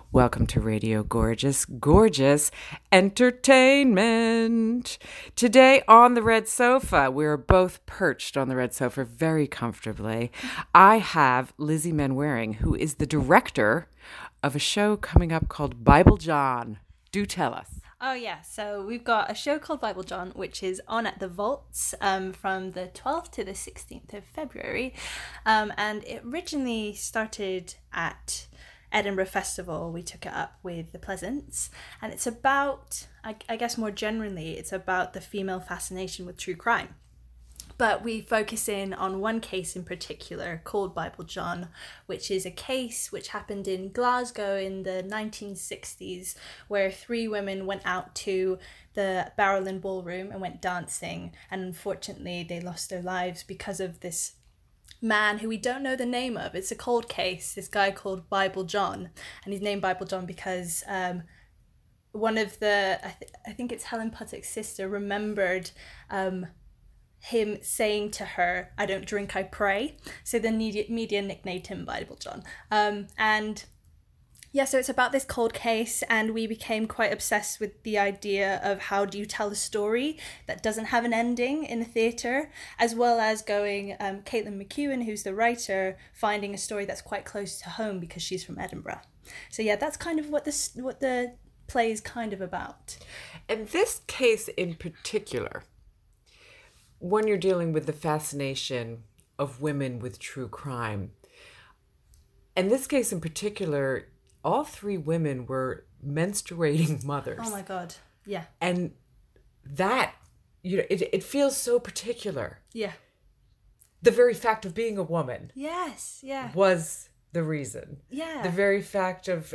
Welcome to Radio Gorgeous, gorgeous entertainment. Today on the red sofa, we're both perched on the red sofa very comfortably. I have Lizzie Manwaring, who is the director of a show coming up called Bible John. Do tell us. Oh yeah, so we've got a show called Bible John, which is on at the Vaults from the 12th to the 16th of February. And it originally started at Edinburgh Festival. We took it up with the Pleasants, and it's about, I guess more generally, it's about the female fascination with true crime. But we focus in on one case in particular called Bible John, which is a case which happened in Glasgow in the 1960s, where 3 women went out to the Barrowland Ballroom and went dancing, and unfortunately they lost their lives because of this man who we don't know the name of. It's a cold case, this guy called Bible John, and he's named Bible John because one of the, I think it's Helen Puttock's sister, remembered him saying to her, "I don't drink, I pray." So the media nicknamed him Bible John. And yeah, so it's about this cold case, and we became quite obsessed with the idea of how do you tell a story that doesn't have an ending in a theatre, as well as going, Caitlin McEwen, who's the writer, finding a story that's quite close to home because she's from Edinburgh. So yeah, that's kind of what the play is kind of about. And this case in particular, when you're dealing with the fascination of women with true crime, and this case in particular, all 3 women were menstruating mothers. Oh my God, yeah. And that, it feels so particular. Yeah. The very fact of being a woman. Yes, yeah. Was the reason. Yeah. The very fact of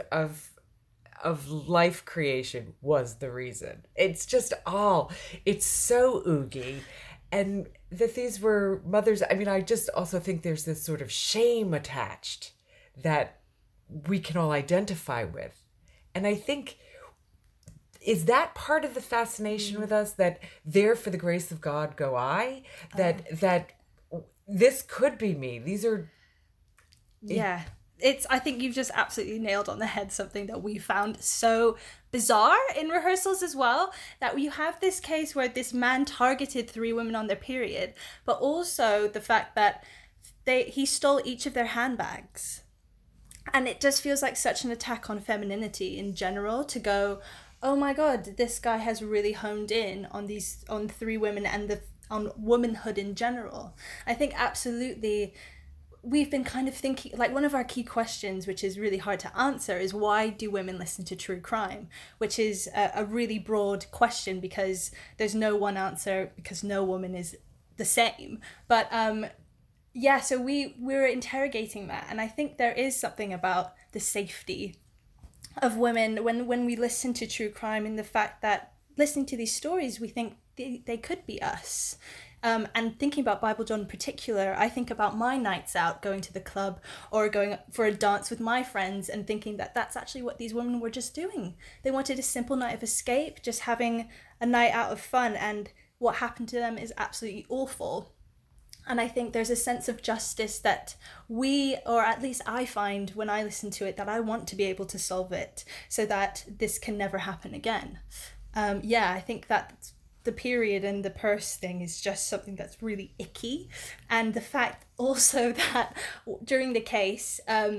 life creation was the reason. It's just it's so oogie. And that these were mothers, I mean, I just also think there's this sort of shame attached that we can all identify with. And I think, is that part of the fascination with us, that there for the grace of God go I? That this could be me. These are... Yeah. I think you've just absolutely nailed on the head something that we found so bizarre in rehearsals as well, that you have this case where this man targeted 3 women on their period, but also the fact that he stole each of their handbags. And it just feels like such an attack on femininity in general, to go, oh my God, this guy has really honed in on 3 women and on womanhood in general. I think absolutely we've been kind of thinking, like, one of our key questions, which is really hard to answer, is why do women listen to true crime? Which is a really broad question, because there's no one answer, because no woman is the same. But yeah, so we're interrogating that, and I think there is something about the safety of women when we listen to true crime, and the fact that listening to these stories, we think they could be us. And thinking about Bible John in particular, I think about my nights out, going to the club or going for a dance with my friends, and thinking that that's actually what these women were just doing. They wanted a simple night of escape, just having a night out of fun, and what happened to them is absolutely awful. And I think there's a sense of justice that or at least I find when I listen to it, that I want to be able to solve it so that this can never happen again. Yeah, I think that the period and the purse thing is just something that's really icky. And the fact also that during the case,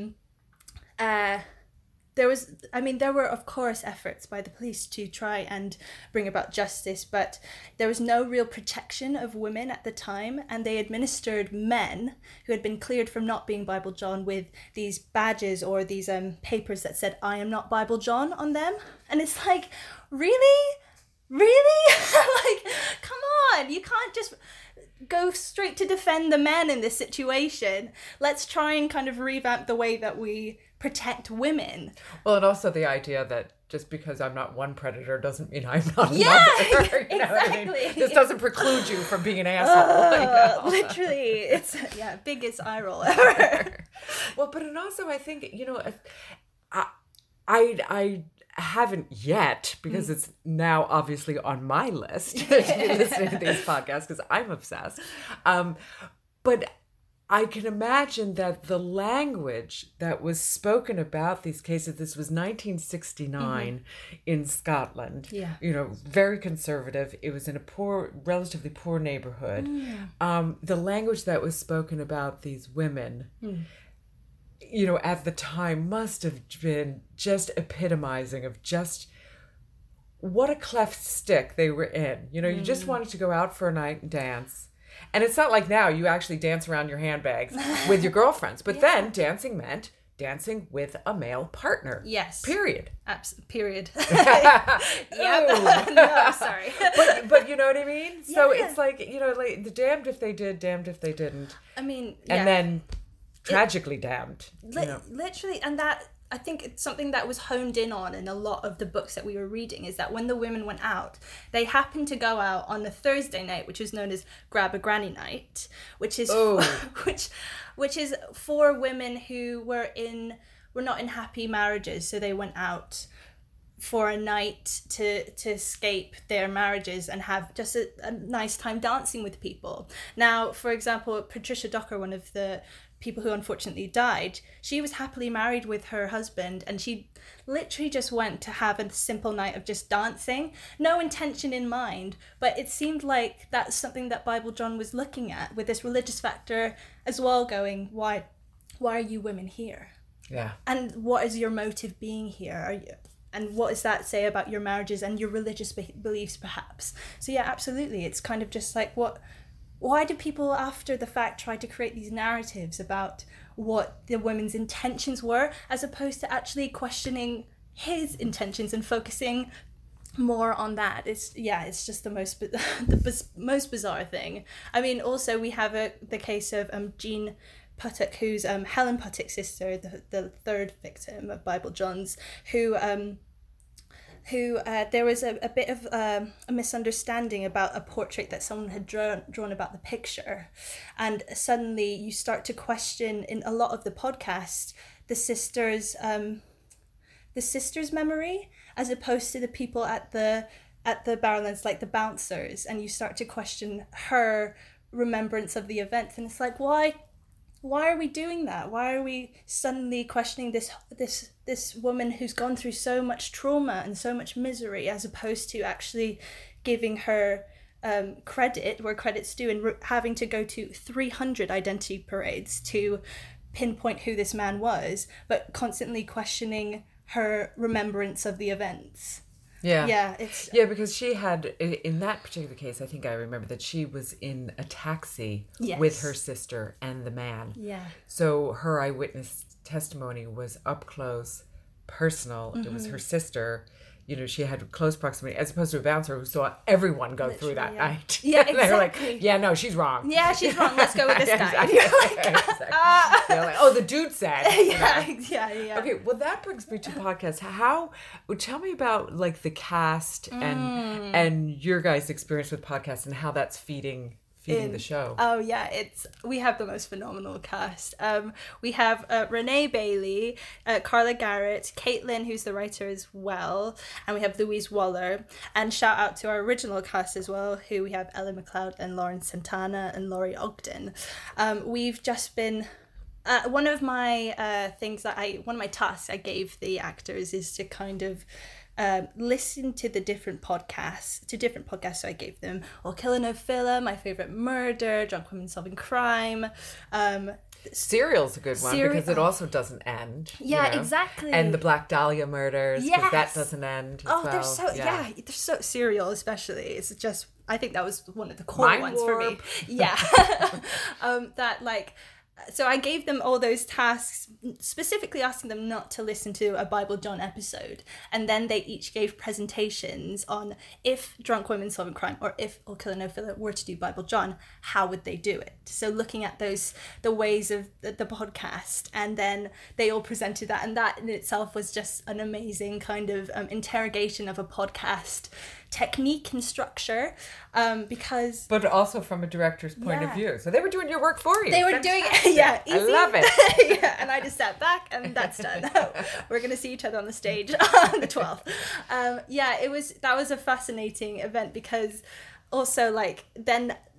there were of course efforts by the police to try and bring about justice, but there was no real protection of women at the time, and they administered men who had been cleared from not being Bible John with these badges or these papers that said "I am not Bible John" on them. And it's like, really? Like, come on, you can't just go straight to defend the men in this situation. Let's try and kind of revamp the way that we protect women. Well, and also the idea that just because I'm not one predator doesn't mean I'm not another. Yeah, you know exactly. what I mean? This doesn't preclude you from being an asshole. Literally, it's biggest eye roll ever. Well, but and also I think, I haven't yet, because it's now obviously on my list to be listening to these podcasts because I'm obsessed. But I can imagine that the language that was spoken about these cases, this was 1969 in Scotland, Yeah. Very conservative. It was in a relatively poor neighborhood. The language that was spoken about these women, at the time must have been just epitomizing of just what a cleft stick they were in. You just wanted to go out for a night and dance. And it's not like now you actually dance around your handbags with your girlfriends. But then dancing meant dancing with a male partner. Yes. Period. Period. Yep. No, sorry. But you know what I mean? So Yeah. it's like, like the damned if they did, damned if they didn't. I mean, And then tragically damned. Literally, and that, I think it's something that was honed in on in a lot of the books that we were reading, is that when the women went out, they happened to go out on a Thursday night, which is known as Grab a Granny Night, which is which is for women who were not in happy marriages, so they went out for a night to escape their marriages and have just a nice time dancing with people. Now, for example, Patricia Docker, one of the people who unfortunately died, she was happily married with her husband, and she literally just went to have a simple night of just dancing, no intention in mind. But it seemed like that's something that Bible John was looking at, with this religious factor as well, going, why are you women here? Yeah. And what is your motive being here? And what does that say about your marriages and your religious beliefs, perhaps? So yeah, absolutely. It's kind of just like, why do people after the fact try to create these narratives about what the women's intentions were, as opposed to actually questioning his intentions and focusing more on that? It's just the most bizarre thing. I mean, also we have the case of Jean Puttock, who's Helen Puttock's sister, the third victim of Bible John's, who there was a bit of a misunderstanding about a portrait that someone had drawn about the picture, and suddenly you start to question in a lot of the podcast the sister's memory, as opposed to the people at the Barrowlands, like the bouncers, and you start to question her remembrance of the events, and it's like, why are we doing that? Why are we suddenly questioning this woman who's gone through so much trauma and so much misery, as opposed to actually giving her credit where credit's due, and having to go to 300 identity parades to pinpoint who this man was, but constantly questioning her remembrance of the events. Yeah, because she had, in that particular case, I think I remember that she was in a taxi with her sister and the man. Yeah. So her eyewitness testimony was up close, personal. It was her sister. She had close proximity, as opposed to a bouncer who saw everyone go through that night. Yeah, exactly. They were like, yeah, no, she's wrong. Yeah, she's wrong. Let's go with this guy. Exactly. You're like, oh, the dude said. Yeah. Okay, well, that brings me to podcast. Tell me about like the cast and your guys' experience with podcasts and how that's feeding the show. Oh yeah, we have the most phenomenal cast. We have Renee Bailey, Carla Garrett, Caitlin, who's the writer as well, and we have Louise Waller. And shout out to our original cast as well, who we have Ella McLeod and Lauren Santana and Laurie Ogden. We've just been one of my tasks I gave the actors is to kind of listen to different podcasts. So I gave them All Killer No Filler, My Favorite Murder, Drunk Women Solving Crime. Serial's a good one because it also doesn't end. Yeah, exactly. And the Black Dahlia murders, because that doesn't end as well. They're so Serial especially. It's just, I think that was one of the core ones for me. Yeah. That like... So I gave them all those tasks, specifically asking them not to listen to a Bible John episode. And then they each gave presentations on if Drunk Women Solving Crime or if All Killer No Filler were to do Bible John, how would they do it? So looking at the ways of the podcast, and then they all presented that. And that in itself was just an amazing kind of interrogation of a podcast technique and structure, because... But also from a director's point of view. So they were doing your work for you. They were doing it, easy. I love it. And I just sat back and that's done. We're going to see each other on the stage on the 12th. That was a fascinating event, because also like then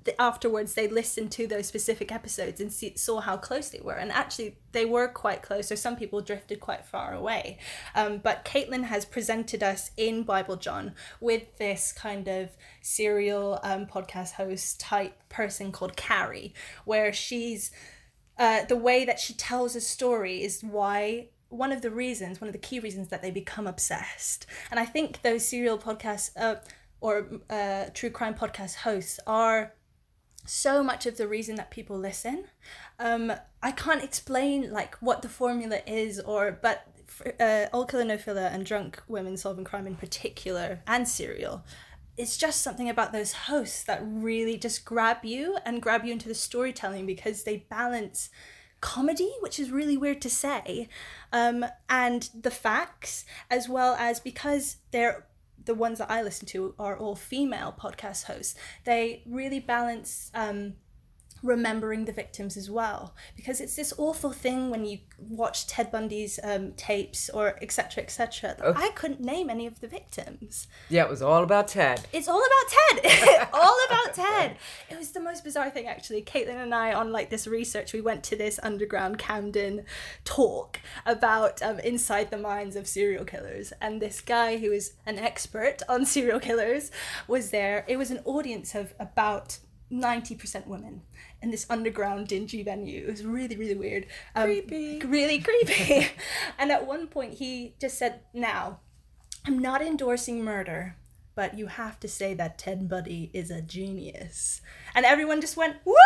afterwards they listened to those specific episodes and saw how close they were, and actually they were quite close, or some people drifted quite far away. But Caitlin has presented us in Bible John with this kind of serial podcast host type person called Carrie, where she's the way that she tells a story is why one of the key reasons that they become obsessed. And I think those serial podcasts or true crime podcast hosts are so much of the reason that people listen. I can't explain like what the formula is, but All Killer No Filler and Drunk Women Solving Crime in particular, and Serial, it's just something about those hosts that really just grab you into the storytelling, because they balance comedy, which is really weird to say, and the facts, as well as, because they're the ones that I listen to are all female podcast hosts, they really balance remembering the victims as well, because it's this awful thing when you watch Ted Bundy's tapes or etc. I couldn't name any of the victims. Yeah, it was all about Ted. It's all about Ted. All about Ted. It was the most bizarre thing, actually. Caitlin and I, on like this research, we went to this underground Camden talk about inside the minds of serial killers, and this guy who is an expert on serial killers was there. It was an audience of about 90% women in this underground dingy venue. It was really, really weird. Creepy. Really creepy. And at one point he just said, "Now, I'm not endorsing murder, but you have to say that Ted Bundy is a genius." And everyone just went, "Woo!"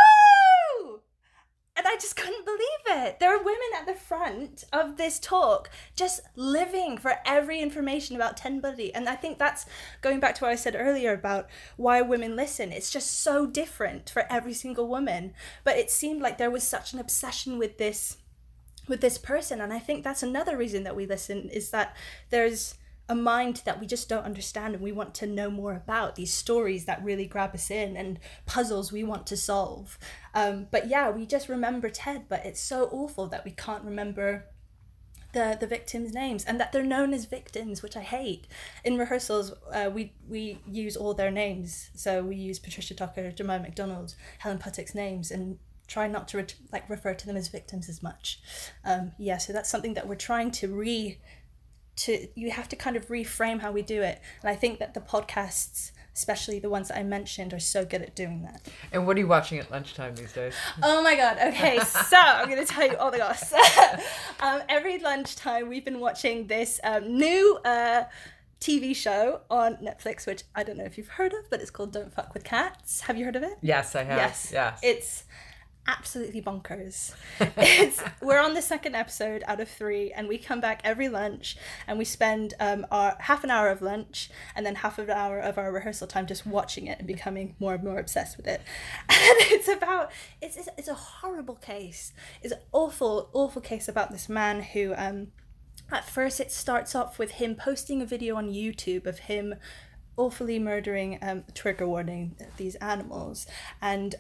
And I just couldn't believe it. There were women at the front of this talk just living for every information about Ted Bundy. And I think that's going back to what I said earlier about why women listen. It's just so different for every single woman. But it seemed like there was such an obsession with this person. And I think that's another reason that we listen, is that there's a mind that we just don't understand, and we want to know more about these stories that really grab us in, and puzzles we want to solve. But yeah, we just remember Ted, but it's so awful that we can't remember the victims' names, and that they're known as victims, which I hate. In rehearsals, we use all their names. So we use Patricia Tucker, Jemima McDonald, Helen Puttick's names, and try not to refer to them as victims as much. So that's something that we're trying to you have to kind of reframe how we do it. And I think that the podcasts, especially the ones that I mentioned, are so good at doing that. And what are you watching at lunchtime these days? Oh my God. Okay, so I'm going to tell you all the goss. Every lunchtime we've been watching this new TV show on Netflix, which I don't know if you've heard of, but it's called Don't Fuck with Cats. Have you heard of it? Yes, I have. Yes. It's absolutely bonkers. We're on the second episode out of 3, and we come back every lunch and we spend our half an hour of lunch and then half an hour of our rehearsal time just watching it and becoming more and more obsessed with it. And it's a horrible case. It's an awful case about this man who at first it starts off with him posting a video on YouTube of him awfully murdering, trigger warning, these animals, and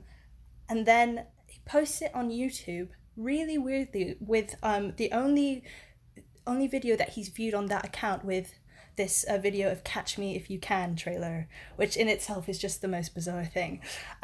then he posts it on YouTube really weirdly with the only video that he's viewed on that account with this video of Catch Me If You Can trailer, which in itself is just the most bizarre thing.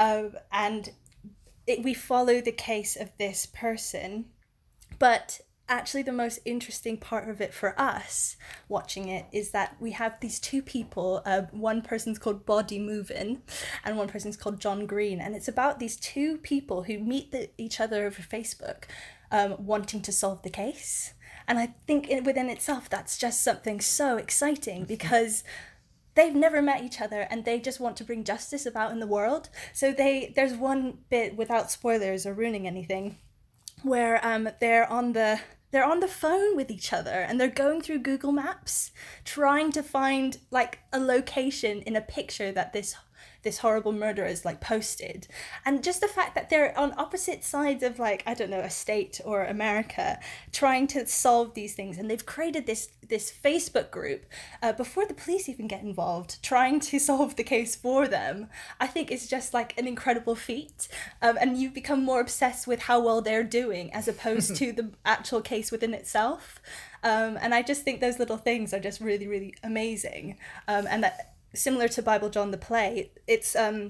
We follow the case of this person, but actually the most interesting part of it for us watching it is that we have these two people. One person's called Body Movin' and one person's called John Green, and it's about these two people who meet each other over Facebook, wanting to solve the case. And I think within itself that's just something so exciting, because they've never met each other and they just want to bring justice about in the world. So there's one bit, without spoilers or ruining anything, where they're on the phone with each other and they're going through Google Maps trying to find like a location in a picture that this horrible murderer is like posted. And just the fact that they're on opposite sides of, like, I don't know, a state or America, trying to solve these things, and they've created this Facebook group before the police even get involved, trying to solve the case for them. I think it's just like an incredible feat, and you become more obsessed with how well they're doing as opposed to the actual case within itself. And I just think those little things are just really, really amazing. And that, similar to Bible John the play, it's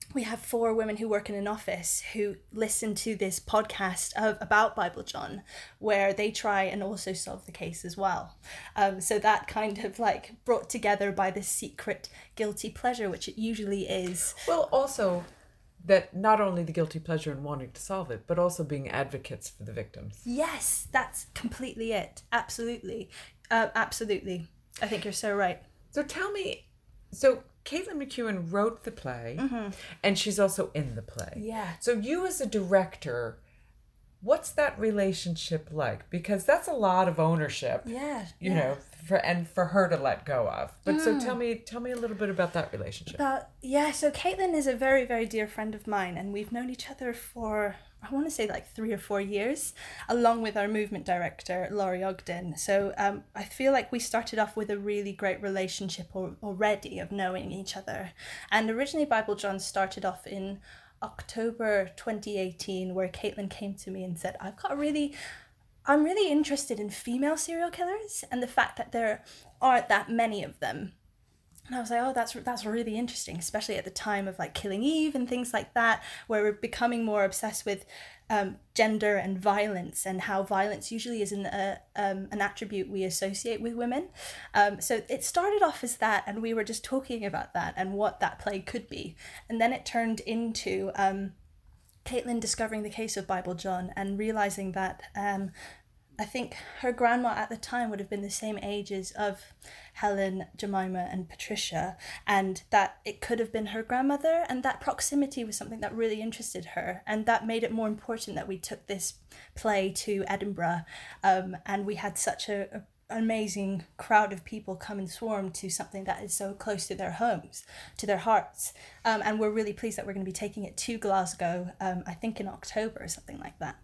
we have 4 women who work in an office who listen to this podcast about Bible John, where they try and also solve the case as well. So that kind of like brought together by this secret guilty pleasure, which it usually is. Well, also that not only the guilty pleasure in wanting to solve it, but also being advocates for the victims. Yes, that's completely it. Absolutely. Absolutely. I think you're so right. So tell me, so Caitlin McEwen wrote the play, and she's also in the play. Yeah. So you as a director, what's that relationship like? Because that's a lot of ownership. Yeah. You know, for her to let go of. But so tell me a little bit about that relationship. So Caitlin is a very, very dear friend of mine, and we've known each other for, I want to say like 3 or 4 years, along with our movement director, Laurie Ogden. So I feel like we started off with a really great relationship already of knowing each other. And originally Bible John started off in October 2018, where Caitlin came to me and said, I'm really interested in female serial killers and the fact that there aren't that many of them. And I was like, oh, that's really interesting, especially at the time of like Killing Eve and things like that, where we're becoming more obsessed with gender and violence, and how violence usually isn't an attribute we associate with women. So it started off as that, and we were just talking about that and what that play could be. And then it turned into Caitlin discovering the case of Bible John and realizing that I think her grandma at the time would have been the same ages of Helen, Jemima, and Patricia, and that it could have been her grandmother, and that proximity was something that really interested her, and that made it more important that we took this play to Edinburgh, and we had such an amazing crowd of people come and swarm to something that is so close to their homes, to their hearts, and we're really pleased that we're going to be taking it to Glasgow, I think in October or something like that.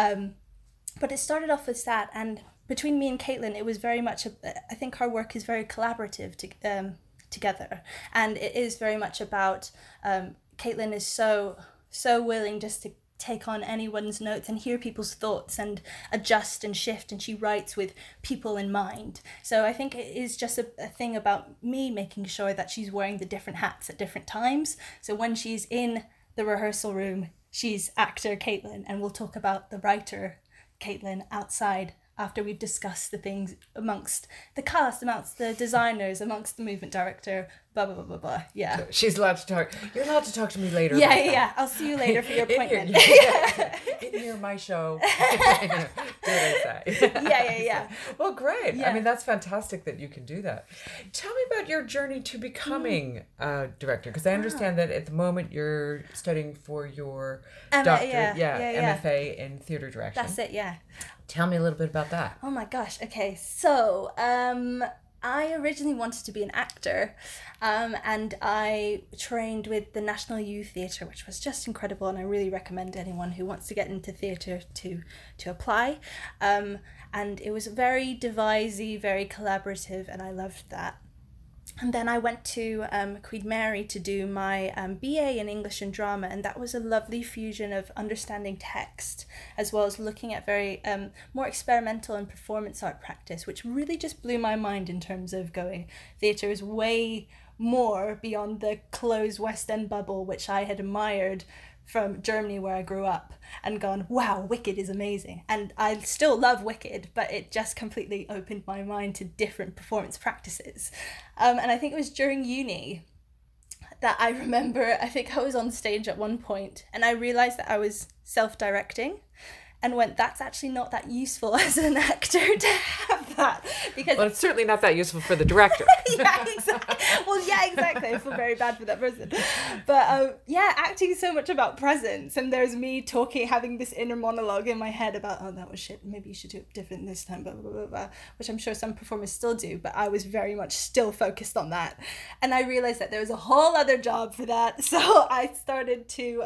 But it started off as that, and between me and Caitlin, it was very much, I think our work is very collaborative together, and it is very much about, Caitlin is so willing just to take on anyone's notes and hear people's thoughts and adjust and shift, and she writes with people in mind. So I think it is just a thing about me making sure that she's wearing the different hats at different times. So when she's in the rehearsal room, she's actor Caitlin, and we'll talk about the writer Caitlin outside after we've discussed the things amongst the cast, amongst the designers, amongst the movement director, blah, blah, blah, blah, blah. Yeah. So she's allowed to talk. You're allowed to talk to me later. Yeah. I'll see you later for your appointment. In here, my show. What did I say? Yeah. Well, great. Yeah. I mean, that's fantastic that you can do that. Tell me about your journey to becoming a director, because I understand that at the moment you're studying for your doctorate, MFA in theater direction. That's it, yeah. Tell me a little bit about that. Oh my gosh. Okay. So, I originally wanted to be an actor, and I trained with the National Youth Theatre, which was just incredible, and I really recommend anyone who wants to get into theatre to apply. And it was very devisey, very collaborative, and I loved that. And then I went to Queen Mary to do my BA in English and Drama, and that was a lovely fusion of understanding text as well as looking at very more experimental and performance art practice, which really just blew my mind in terms of going, theatre is way more beyond the closed West End bubble, which I had admired from Germany where I grew up, and gone, wow, Wicked is amazing. And I still love Wicked, but it just completely opened my mind to different performance practices. And I think it was during uni that I remember, I think I was on stage at one point and I realised that I was self-directing, and went, that's actually not that useful as an actor to have that, because well, it's certainly not that useful for the director. Yeah, exactly. Well, yeah, exactly. I feel very bad for that person. But acting is so much about presence, and there's me talking, having this inner monologue in my head about, oh, that was shit, maybe you should do it different this time, blah, blah, blah, blah, which I'm sure some performers still do, but I was very much still focused on that. And I realized that there was a whole other job for that. So I started to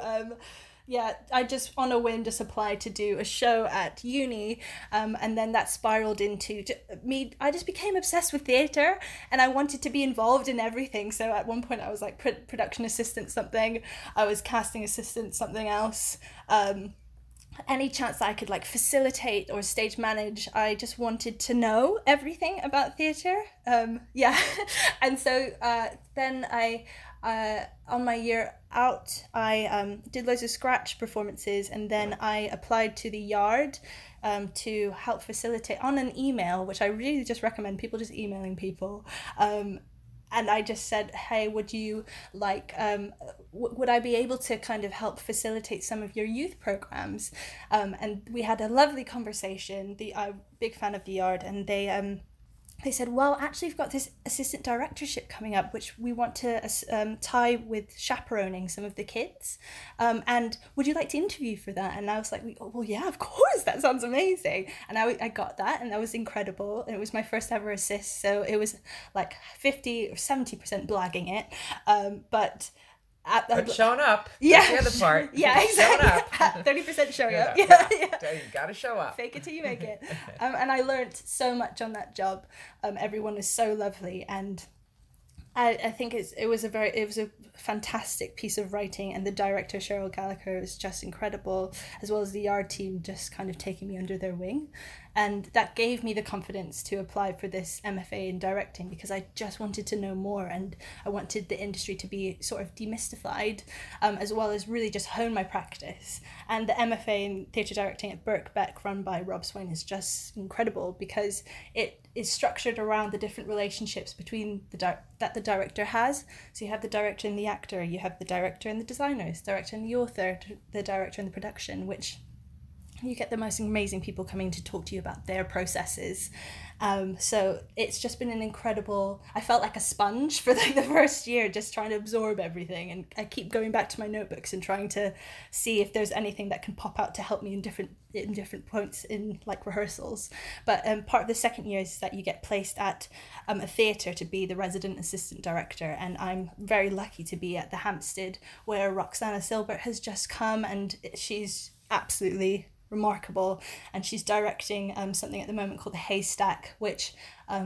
I just on a whim just applied to do a show at uni, and then that spiraled into me. I just became obsessed with theatre, and I wanted to be involved in everything. So at one point I was like production assistant something, I was casting assistant something else, any chance that I could like facilitate or stage manage. I just wanted to know everything about theatre. And so then on my year out, I did loads of scratch performances, and then I applied to the Yard to help facilitate on an email, which I really just recommend people just emailing people. And I just said, hey, would you like, would I be able to kind of help facilitate some of your youth programs? And we had a lovely conversation. I'm a big fan of the Yard, and they said, well, actually, we've got this assistant directorship coming up, which we want to tie with chaperoning some of the kids. And would you like to interview for that? And I was like, well, yeah, of course. That sounds amazing. And I got that, and that was incredible. And it was my first ever assist. So it was like 50 or 70% blagging it. But showing up. Yeah. That's the other part. Yeah, exactly. Showing up. 30% showing up. Yeah. Yeah. You gotta show up. Fake it till you make it. And I learned so much on that job. Everyone was so lovely, and I think it was a fantastic piece of writing, and the director Cheryl Gallagher was just incredible, as well as the Yard team just kind of taking me under their wing. And that gave me the confidence to apply for this MFA in directing, because I just wanted to know more, and I wanted the industry to be sort of demystified, as well as really just hone my practice. And the MFA in theatre directing at Birkbeck, run by Rob Swain, is just incredible, because it is structured around the different relationships between that the director has. So you have the director and the actor, you have the director and the designers, director and the author, the director and the production, which you get the most amazing people coming to talk to you about their processes. So it's just been an incredible, I felt like a sponge for like the first year, just trying to absorb everything. And I keep going back to my notebooks and trying to see if there's anything that can pop out to help me in different points in like rehearsals. But part of the second year is that you get placed at a theatre to be the resident assistant director. And I'm very lucky to be at the Hampstead, where Roxana Silbert has just come, and she's absolutely remarkable, and she's directing something at the moment called The Haystack, which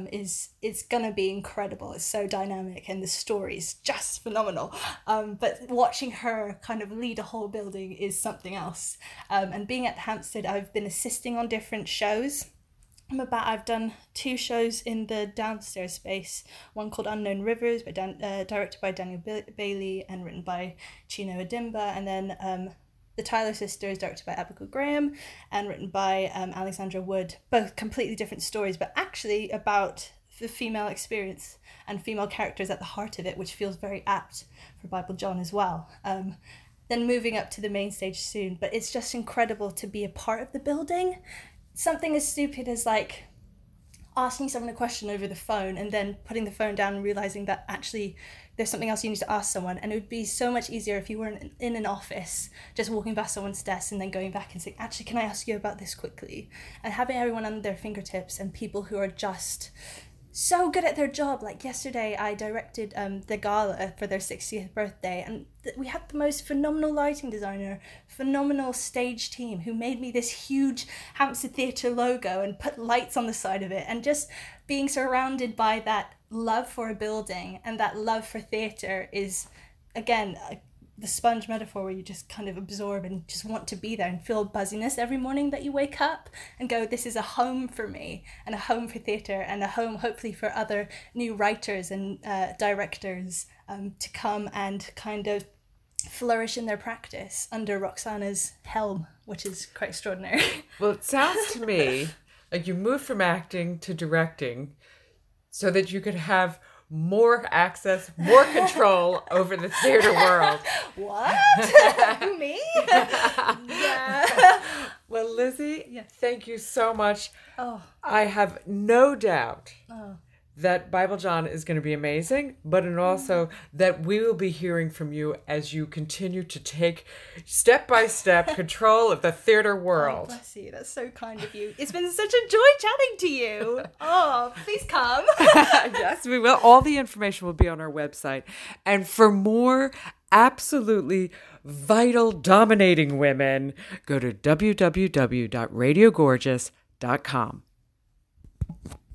is gonna be incredible. It's so dynamic, and the story's just phenomenal, but watching her kind of lead a whole building is something else. And being at the Hampstead, I've been assisting on different shows. I've done 2 shows in the downstairs space, one called Unknown Rivers, directed by Daniel Bailey and written by Chino Adimba, and then The Tyler Sisters, directed by Abigail Graham and written by Alexandra Wood. Both completely different stories, but actually about the female experience and female characters at the heart of it, which feels very apt for Bible John as well. Then moving up to the main stage soon, but it's just incredible to be a part of the building. Something as stupid as like asking someone a question over the phone and then putting the phone down and realizing that actually there's something else you need to ask someone. And it would be so much easier if you were in an office, just walking past someone's desk and then going back and saying, actually, can I ask you about this quickly? And having everyone on their fingertips, and people who are just so good at their job. Like yesterday, I directed the gala for their 60th birthday, and we had the most phenomenal lighting designer, phenomenal stage team who made me this huge Hampstead Theatre logo and put lights on the side of it. And just being surrounded by that love for a building and that love for theatre is, again, the sponge metaphor, where you just kind of absorb and just want to be there and feel buzziness every morning that you wake up and go, this is a home for me, and a home for theatre, and a home hopefully for other new writers and directors to come and kind of flourish in their practice under Roxana's helm, which is quite extraordinary. Well, it sounds to me like you moved from acting to directing so that you could have more access, more control over the theater world. What? Me? Yeah. Well, Lizzie, thank you so much. Oh. I have no doubt that Bible John is going to be amazing, but also that we will be hearing from you as you continue to take step-by-step control of the theater world. Oh, bless you. That's so kind of you. It's been such a joy chatting to you. Oh, please come. Yes, we will. All the information will be on our website. And for more absolutely vital, dominating women, go to www.radiogorgeous.com.